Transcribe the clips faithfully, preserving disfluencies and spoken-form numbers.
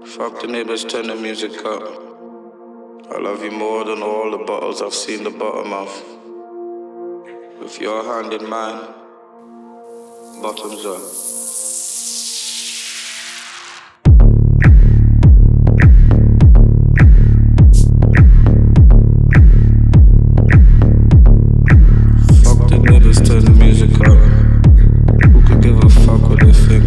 Fuck the neighbors, turn the music up. I love you more than all the bottles I've seen the bottom of. With your hand in mine, bottoms up. Turn the music up. Who could give a fuck what they think?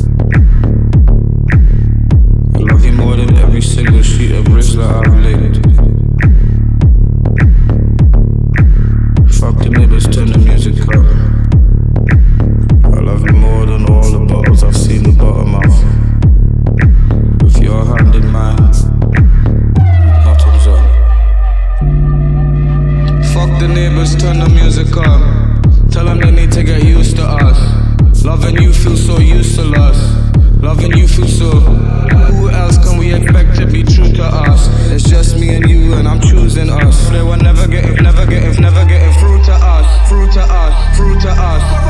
I love you more than every single sheet of wrist that I've laid. Fuck the neighbors, turn the music up. I love you more than all the bottles I've seen the bottom of. With your hand in mine, bottoms up. Fuck the neighbors, turn the music up. Tell them they need to get used to us. Loving you feels so useless. Loving you feels so. Who else can we expect to be true to us? It's just me and you and I'm choosing us. They were never getting, never getting, never getting through to us. Through to us, through to us.